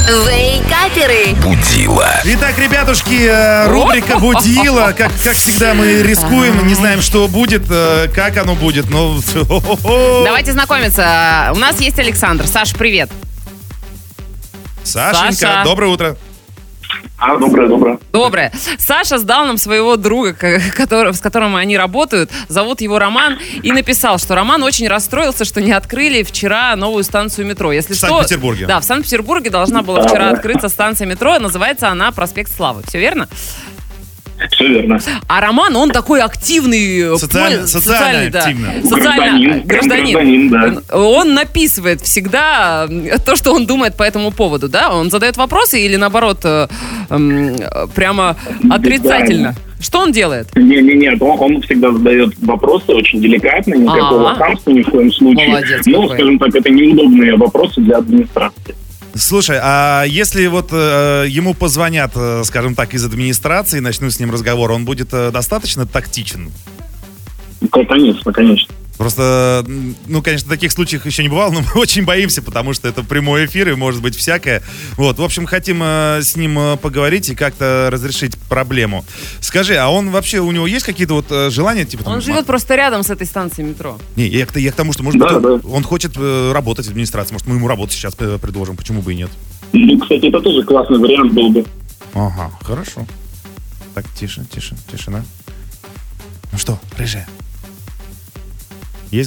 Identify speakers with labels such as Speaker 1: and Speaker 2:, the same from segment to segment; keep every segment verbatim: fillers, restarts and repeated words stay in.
Speaker 1: Вейкаперы.
Speaker 2: Будила.
Speaker 3: Итак, ребятушки, рубрика «Будила». Как, как всегда, мы рискуем, не знаем, что будет, как оно будет. Но...
Speaker 4: Давайте знакомиться. У нас есть Александр. Саш, привет.
Speaker 3: Сашенька,
Speaker 4: Саша.
Speaker 3: доброе утро.
Speaker 5: А, доброе, доброе.
Speaker 4: Доброе. Саша сдал нам своего друга, который, с которым они работают. Зовут его Роман. И написал, что Роман очень расстроился, что не открыли вчера новую станцию метро. Если
Speaker 3: В
Speaker 4: что,
Speaker 3: Санкт-Петербурге.
Speaker 4: Да, в Санкт-Петербурге должна была вчера открыться станция метро. Называется она «Проспект Славы». Все верно?
Speaker 5: Все верно.
Speaker 4: А Роман, он такой активный,
Speaker 3: Социально-
Speaker 4: пол-
Speaker 3: социально
Speaker 4: да,
Speaker 3: активный.
Speaker 4: социально
Speaker 5: Гражданин, гражданин, да.
Speaker 4: Он, он написывает всегда то, что он думает по этому поводу, да? Он задает вопросы или наоборот э, эм, прямо отрицательно? Что он делает?
Speaker 5: Не, не, нет, он, он всегда задает вопросы очень деликатно, никакого
Speaker 4: А-а.
Speaker 5: хамства ни в коем случае.
Speaker 4: Молодец
Speaker 5: Ну,
Speaker 4: какой.
Speaker 5: скажем так, это неудобные вопросы для администрации.
Speaker 3: Слушай, а если вот э, ему позвонят, э, скажем так, из администрации, и начнут с ним разговор, он будет э, достаточно тактичен?
Speaker 5: Конечно, конечно.
Speaker 3: Просто, ну, конечно, таких случаев еще не бывало, но мы очень боимся, потому что это прямой эфир, и может быть всякое. Вот, в общем, хотим э, с ним э, поговорить и как-то разрешить проблему. Скажи, а он вообще, у него есть какие-то вот э, желания? Типа, там,
Speaker 4: Он живет просто рядом с этой станцией метро.
Speaker 3: Не, я, к- я к тому, что, может
Speaker 5: Да,
Speaker 3: быть, он,
Speaker 5: да.
Speaker 3: он хочет э, работать в администрации, может, мы ему работу сейчас э, предложим, почему бы и нет?
Speaker 5: Ну, кстати, это тоже классный вариант был бы.
Speaker 3: Ага, хорошо. Так, тише, тише, тишина. Ну что, рыжая? Есть?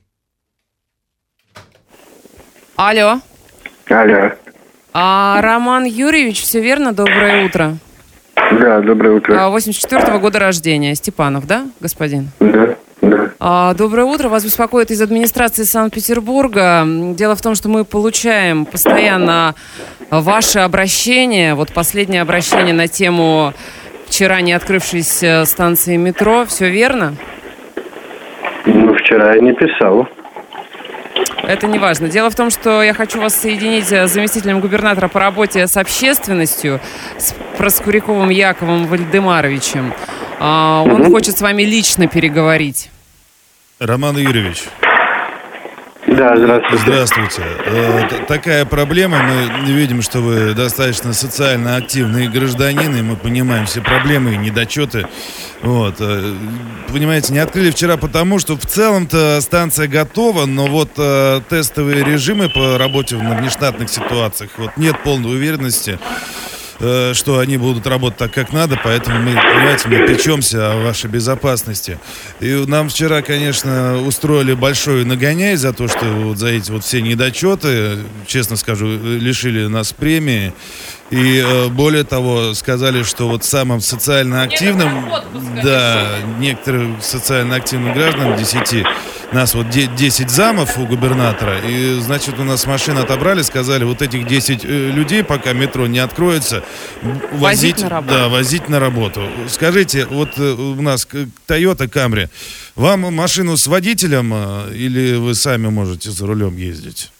Speaker 4: Алло.
Speaker 6: Алло.
Speaker 4: А Роман Юрьевич, все верно? Доброе утро.
Speaker 6: Да, доброе утро.
Speaker 4: А, восемьдесят четвёртого года рождения. Степанов, да, господин?
Speaker 6: Да, да.
Speaker 4: А, доброе утро. Вас беспокоит из администрации Санкт-Петербурга. Дело в том, что мы получаем постоянно ваши обращения. Вот последнее обращение на тему вчера не открывшейся станции метро. Все верно?
Speaker 6: Ну, вчера я не писал.
Speaker 4: Это не важно. Дело в том, что я хочу вас соединить с заместителем губернатора по работе с общественностью, с Проскуряковым Яковом Вальдемаровичем. А, он
Speaker 6: Мгм.
Speaker 4: хочет с вами лично переговорить.
Speaker 3: Роман Юрьевич,
Speaker 6: Да, здравствуйте.
Speaker 3: здравствуйте. Э, т- такая проблема, мы видим, что вы достаточно социально активный гражданин, и мы понимаем все проблемы и недочеты. Вот. э, Понимаете, не открыли вчера потому, что в целом-то станция готова, но вот э, тестовые режимы по работе в внештатных ситуациях, вот нет полной уверенности, э, что они будут работать так, как надо, поэтому мы, понимаете, мы печемся о вашей безопасности. И нам вчера, конечно, устроили большой нагоняй за то, что вот за эти вот все недочеты, честно скажу, лишили нас премии. И э, более того, сказали, что вот самым социально активным, да, некоторым социально активным гражданам, десяти, нас вот де- десять замов у губернатора, и, значит, у нас машины отобрали, сказали, вот этих десять э, людей, пока метро не откроется, в- возить,
Speaker 4: на работу.
Speaker 3: да, возить на работу. Скажите, вот э, у нас к- Toyota Camry, вам машину с водителем э, или вы сами можете за рулем ездить?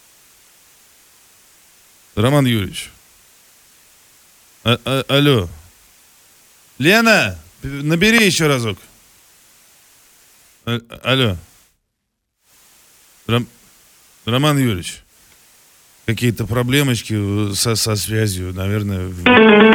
Speaker 3: Роман Юрьевич. А- а- алло. Лена, п- набери еще разок. А- алло. Ром- Роман Юрьевич. Какие-то проблемочки со, со связью, наверное. в-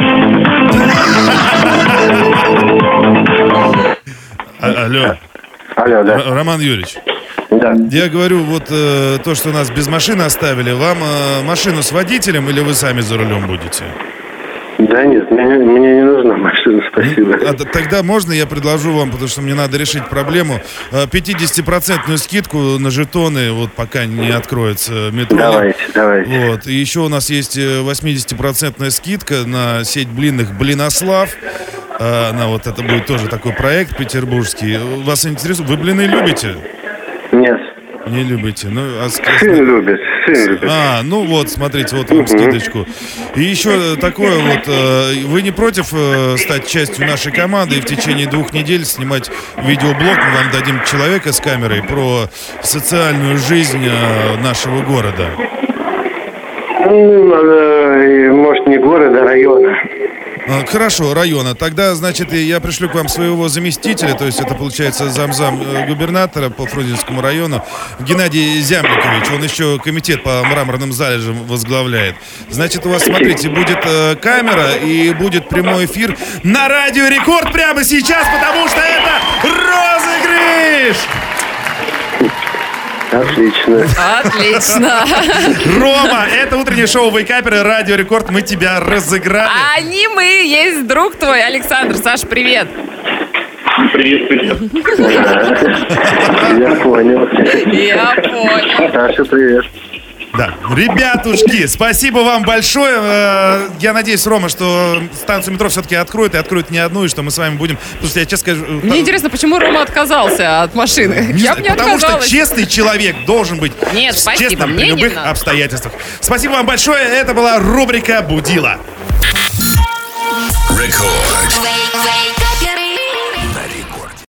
Speaker 3: А- алло.
Speaker 6: Алло, да.
Speaker 3: Р- Роман Юрьевич.
Speaker 6: Да.
Speaker 3: Я говорю, вот э, то, что нас без машины оставили, вам э, машину с водителем или вы сами за рулем будете?
Speaker 6: Да нет, мне, мне не нужна машина, спасибо.
Speaker 3: А т- тогда можно я предложу вам, потому что мне надо решить проблему, э, пятидесятипроцентную скидку на жетоны, вот пока не откроется метро.
Speaker 6: Давайте, давайте.
Speaker 3: Вот. И еще у нас есть э, восьмидесятипроцентная скидка на сеть блинных «Блинослав». Э, Она вот, это будет тоже такой проект петербургский. Вас интересует? Вы блины любите?
Speaker 6: Нет,
Speaker 3: Не любите? Ну, а с-
Speaker 6: сын любит, сын любит.
Speaker 3: А, ну вот, смотрите, вот вам скидочку. И еще такое вот, э, вы не против э, стать частью нашей команды и в течение двух недель снимать видеоблог? Мы вам дадим человека с камерой про социальную жизнь э, нашего города.
Speaker 6: Ну, надо, и, может, не города, а района.
Speaker 3: А, Хорошо, района. Тогда, значит, я пришлю к вам своего заместителя, то есть это, получается, замзам э, губернатора по Фрунзенскому району, Геннадий Зямликович. Он еще комитет по мраморным залежам возглавляет. Значит, у вас, смотрите, будет э, камера и будет прямой эфир на Радио Рекорд прямо сейчас, потому что это розыгрыш!
Speaker 6: Отлично.
Speaker 4: Отлично.
Speaker 3: Рома, это утреннее шоу «Вейкаперы», Радио Рекорд. Мы тебя разыграли.
Speaker 4: Они мы, есть друг твой, Александр. Саш, привет.
Speaker 5: Привет, привет.
Speaker 6: Я понял.
Speaker 4: Я понял.
Speaker 6: Саша, привет.
Speaker 3: Да. Ребятушки, спасибо вам большое. Э, Я надеюсь, Рома, что станцию метро все-таки откроют, и откроют не одну, и что мы с вами будем... Потому что я честно скажу...
Speaker 4: Мне интересно, почему Рома отказался от машины?
Speaker 3: Не
Speaker 4: Я
Speaker 3: знаю,
Speaker 4: бы не
Speaker 3: потому
Speaker 4: отказалась.
Speaker 3: что честный человек должен быть
Speaker 4: Нет, спасибо,
Speaker 3: честным
Speaker 4: мне
Speaker 3: при
Speaker 4: не
Speaker 3: любых
Speaker 4: надо.
Speaker 3: обстоятельствах. Спасибо вам большое. Это была рубрика «Будила».
Speaker 1: Record.